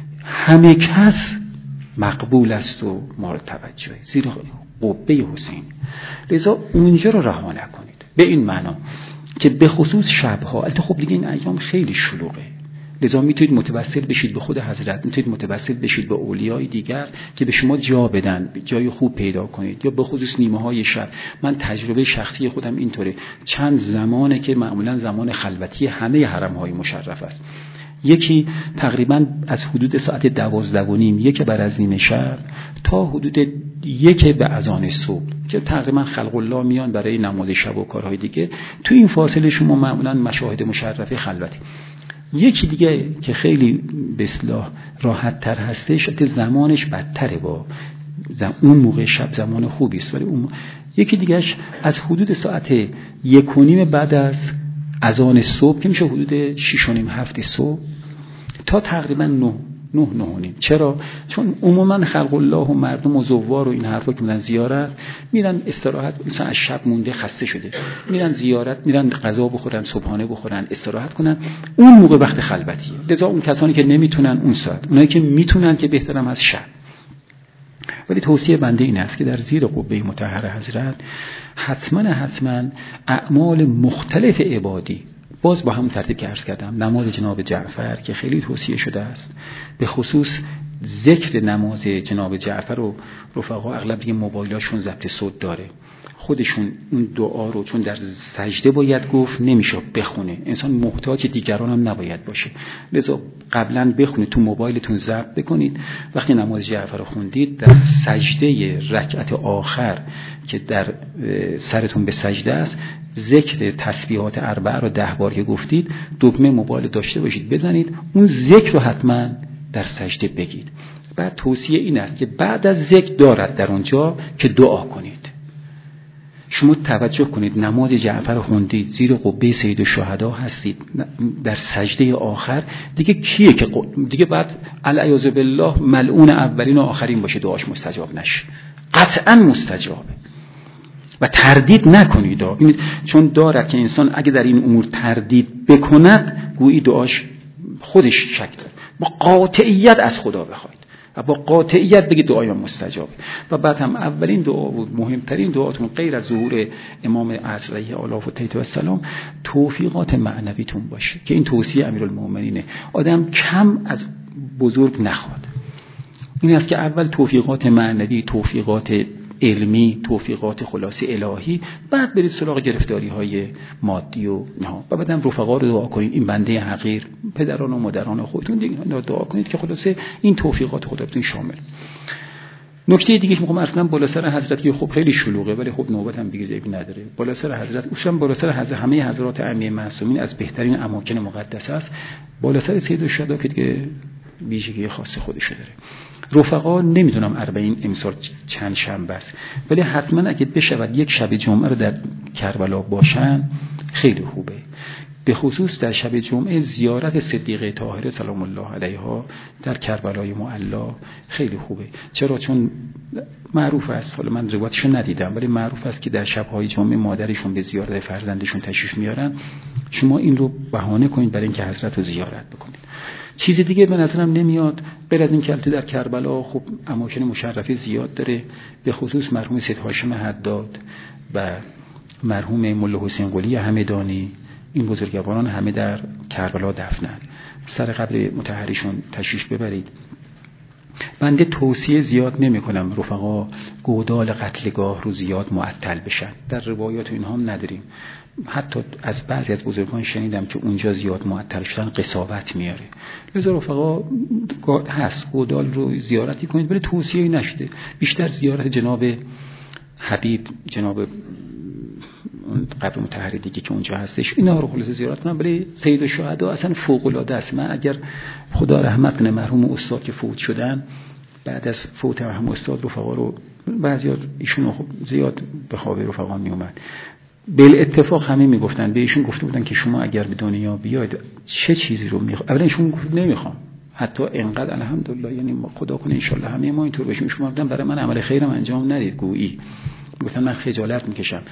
همه کس مقبول است و مورد توجه، زیر قبه حسینی. لذا اونجا رو رها نکنید، به این معنا که به خصوص شبها، البته خب دیگه این ایام خیلی شلوغه، لذا میتونید متوسل بشید به خود حضرت، میتونید متوسل بشید به اولیای دیگر که به شما جا بدن، جای خوب پیدا کنید، یا به خصوص نیمه های شب. من تجربه شخصی خودم اینطوره، چند زمانه که معمولا زمان خلوتی همه حرم های مشرف است. یکی تقریبا از حدود ساعت 12:30، یک بعد از نیمه شب تا حدود 1 به اذان صبح که تقریبا خلق الله میان برای نماز شب و کارهای دیگه. تو این فاصله شما معمولا مشاهد مشرفه خلوتی. یکی دیگه که خیلی به اصطلاح راحت تر هستش، زمانش بدتره، با اون موقع شب زمان خوبی است. ولی اون یکی دیگهش از حدود ساعت 1:30 بعد از اذان صبح که میشه حدود 6:30-7 صبح تا تقریبا 9:30. چرا؟ چون عموما خلق الله و مردم و زوار و این حرفا که میرن زیارت، میرن استراحت، مثلا از شب مونده خسته شده، میرن زیارت، میرن غذا بخورن، صبحانه بخورن، استراحت کنن. اون موقع وقت خلوتیه. لذا اون کسانی که نمیتونن اون ساعت، اونایی که میتونن که بهترم از شب. ولی توصیه بنده این است که در زیر قبه مطهر حضرت حتما اعمال مختلف عبادی، باز با هم ترتیب که عرض کردم، نماز جناب جعفر که خیلی توصیه شده است، به خصوص ذکر نماز جناب جعفر رو رفقا اغلب دیگه موبایلاشون ضبط صوت داره، خودشون اون دعا رو چون در سجده باید گفت نمیشه بخونه، انسان محتاج دیگران هم نباید باشه، لذا قبلا بخونه تو موبایلتون ضبط بکنید. وقتی نماز جعفر رو خوندید در سجده رکعت آخر که در سرتون به سجده است، ذکر تسبیحات 4 رو 10 بار که گفتید، دکمه موبایل داشته باشید بزنید، اون ذکر رو حتما در سجده بگید. بعد توصیه این است که بعد از ذکر دارد در اونجا که دعا کنید. شما توجه کنید نماز جعفر خوندید، زیر قبه سید الشهدا هستید، در سجده آخر دیگه کیه که دیگه بعد العیاذ بالله ملعون اولین و آخرین باشه دعاش مستجاب نشه؟ قطعا مستجابه و تردید نکنید. چون داره که انسان اگه در این امور تردید بکند گویی دعاش خودش شک داره. با قاطعیت از خدا بخواید و با قاطعیت بگید دعای مستجابه. و بعد هم اولین دعا بود، مهمترین دعاتون غیر از ظهور امام عصر علیه آلاف و تیت و السلام، توفیقات معنویتون باشه که این توصیه امیرالمومنینه. آدم کم از بزرگ نخواد. این است که اول توفیقات معنوی، توفیقات علمی، توفیقات خلاص الهی، بعد برید سراغ گرفتاری های مادی و نه. و بعدم رفقا رو دعا کنید، این بنده حقیر، پدران و مادران خودتون دیگه دعا کنید که خلاصه این توفیقات خدا بتون شامل. نکته دیگه که میخوام اصلا بالا سر حضرت که خب خیلی شلوغه ولی خب نوبت هم دیگه جایی نداره. بالا سر حضرت اصلا بالا سر حضرت همه حضرات ائمه معصومین از بهترین اماکن مقدس است. بالا سر سید الشهدا که دیگه ویژگی خاص خودش داره. رفقا نمیدونم 40 امسال چند شنبه است، ولی حتما اگه بشود یک شب جمعه رو در کربلا باشن خیلی خوبه. به خصوص در شب جمعه زیارت صدیقه طاهره سلام الله علیها در کربلای معلا خیلی خوبه. چرا؟ چون معروف است، حالا من روایتشو ندیدم ولی معروف است که در شب‌های جمعه مادرشون به زیارت فرزندشون تشریف میارن. شما این رو بهانه کنید برای اینکه حضرت رو زیارت بکنید. چیز دیگه به نظرم نمیاد غیر از این که در کربلا خب اماکن مشرفه زیاد داره، به خصوص مرحوم سید هاشم حداد و مرحوم ملا حسین قلی همدانی، این بزرگواران همه در کربلا دفنن. سر قبر مطهرشون تشریف ببرید. بنده توصیه زیاد نمی کنم رفقا گودال قتلگاه رو زیاد معطل بشن. در روایات و اینها هم نداریم. حتی از بعضی از بزرگان شنیدم که اونجا زیاد معطل شدن قساوت میاره. لذا رفقا هست گودال رو زیارتی کنید، ولی توصیه نشده. بیشتر زیارت جناب حبیب، جناب قبر مطهر دیگه که اونجا هستش، اینا رو خلاص زیارت کنم. ولی سید الشهدا اصلا فوق العاده است. من اگر خدا رحمت کنه مرحوم استاد که فوت شدن، بعد از فوت مرحوم استاد رفقا رو بعضیا ایشون خب زیاد به خواب رفقا می اومد، بل اتفاق همه میگفتن، به ایشون گفته بودن که شما اگر به دنیا بیاید چه چیزی رو میخواد. اولا ایشون گفت نمیخوام، حتی انقدر الحمدلله، یعنی خدا کنه ان شاء الله همه ما اینطور بشیم. شما گفتن برای من عمل خیرم انجام ندید، گویی گفتن من خجالت میکشم،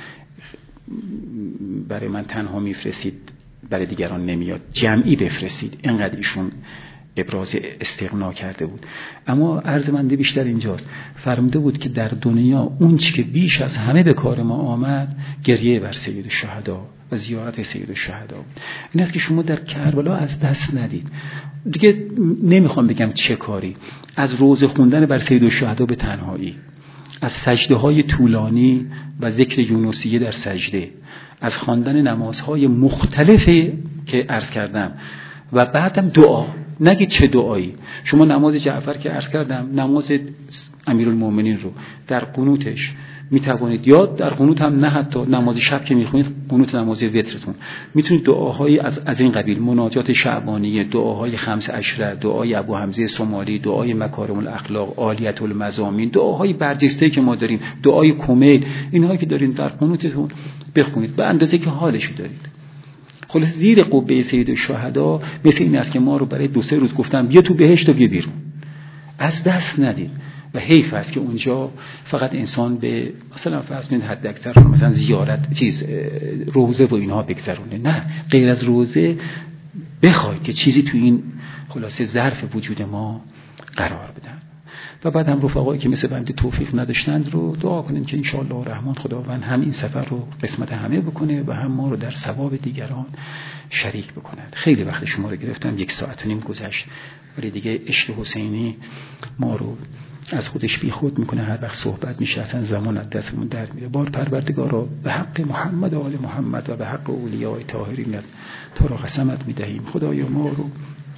برای من تنها میفرستید برای دیگران نمیاد، جمعی بفرستید. انقدر ایشون ابراز استغنا کرده بود. اما عرض منده بیشتر اینجاست، فرموده بود که در دنیا اون چی که بیش از همه به کار ما آمد گریه بر سید الشهدا و زیارت سید الشهدا بود. این است که شما در کربلا از دست ندید. دیگه نمیخوام بگم چه کاری، از روزه خوندن بر سید الشهدا به تنهایی، از سجده های طولانی و ذکر یونسیه در سجده، از خواندن نمازهای مختلفی که عرض کردم و بعدم دعا. نگید چه دعایی. شما نماز جعفر که عرض کردم، نماز امیرالمومنین رو در قنوتش می توانید یا در قنوت هم، نه حتی نماز شب که میخونید، قنوت نماز وترتون میتونید دعاهایی از این قبیل، مناجات شعبانیه، دعاهای خمس عشره، دعای ابو حمزه سومالی، دعای مکارم الاخلاق، عالیت المزامین، دعاهای برجسته که ما داریم، دعای کمیل، اینهایی که دارین در قنوتتون بخونید به اندازه که حالشو دارید. خلاص زیر قبه سید الشهدا مثل این است که ما رو برای 2-3 روز گفتم بیا تو بهشت و بیا بیرون، از دست ندید. و حیف است که اونجا فقط انسان به مثلا فرض کنید حد اکثر مثلا زیارت روزه و اینها بگذرونه. نه، غیر از روزه بخواید که چیزی تو این خلاصه ظرف وجود ما قرار بدن. و بعد هم رفقایی که مثل بنده توفیق نداشتند رو دعا کنین که انشاءالله الرحمن خداوند هم این سفر رو قسمت همه بکنه و هم ما رو در ثواب دیگران شریک بکنند. خیلی وقت شما رو گرفتم، 1.5 ساعت گذشت، ولی دیگه عشق حسینی ما رو از خودش بی خود میکنه. هر وقت صحبت میشه اصلا زمان از دستمون در میره. بار پروردگارا به حق محمد و آل محمد و به حق اولیاء طاهرین تو را قسمت میدهیم. خدایا ما رو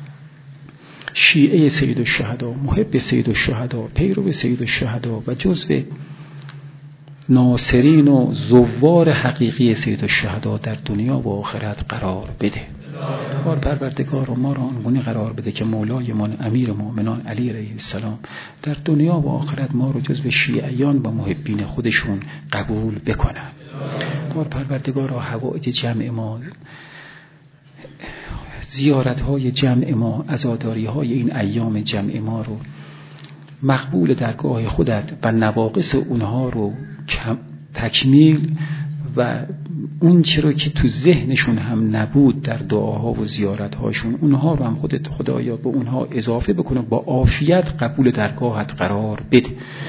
شیعه سید الشهدا، محب سید الشهدا، پیرو سید الشهدا و جزو ناصرین و زوار حقیقی سید الشهدا در دنیا و آخرت قرار بده. بار پروردگار ما را آنگونه قرار بده که مولایمان امیر مومنان علی علیه السلام در دنیا و آخرت ما رو جزو شیعیان و محبین خودشون قبول بکنن. بار پروردگار را حوائج جمع ما، زیارت‌های جمع ما، عزاداری‌های این ایام جمع ما رو مقبول درگاه خودت و نواقص اونها رو تکمیل و اون چرا که تو ذهنشون هم نبود در دعاها و زیارت‌هاشون، اونها رو هم خودت خدایا به اونها اضافه بکنه، با عافیت قبول درگاهت قرار بده.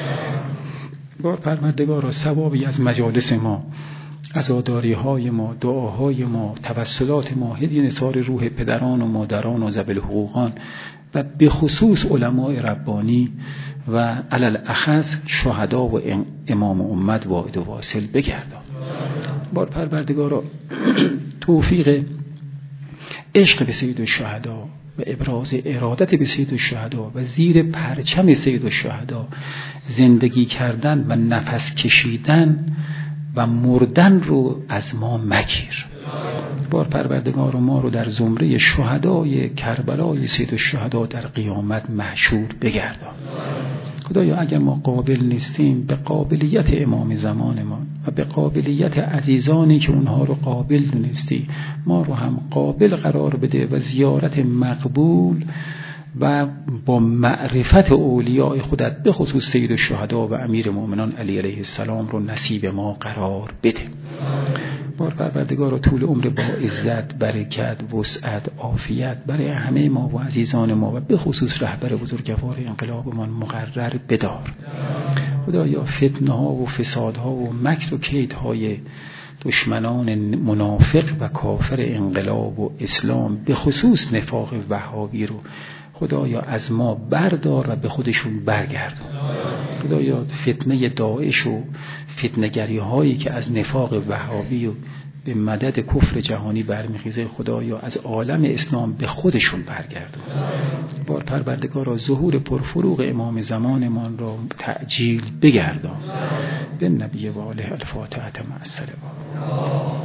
بار پروردگارا ثوابی از مجالس ما، عزاداری‌های ما، دعاهای ما، توسلات ما، هدیه نثار روح پدران و مادران و ذوی الحقوقان و به خصوص علمای ربانی و علل اخص شهدا و امام امت واحد و واصل بگردان. بار پروردگارا توفیق عشق به سید الشهدا و ابراز ارادت به سید الشهدا و زیر پرچم سید الشهدا زندگی کردن و نفس کشیدن و مردن رو از ما مگیر. بار پروردگار ما رو در زمره شهدای کربلای سید الشهدا در قیامت محشور بگردان. خدایا اگر ما قابل نیستیم، به قابلیت امام زمانمان و به قابلیت عزیزانی که اونها رو قابل دونستی ما رو هم قابل قرار بده و زیارت مقبول و با معرفت اولیاء خودت به خصوص سید الشهدا و امیر مومنان علی علیه السلام رو نصیب ما قرار بده. بار پروردگار طول عمر با عزت، برکت، وسعت، عافیت برای همه ما و عزیزان ما و به خصوص رهبر بزرگوار انقلابمان مقرر بدار. خدایا فتنه ها و فساد ها و مکر و کید های دشمنان منافق و کافر انقلاب و اسلام به خصوص نفاق وهابی رو خدایا از ما بردار و به خودشون برگردون. خدایا فتنه داعش و فتنه‌گری هایی که از نفاق وهابی و به مدد کفر جهانی برمیخیزه خدایا از عالم اسلام به خودشون برگردون. بار پروردگارا ظهور پرفروغ امام زمانمان را تعجیل بگردان. به نبی و آله الفاتحه مع الصلوات.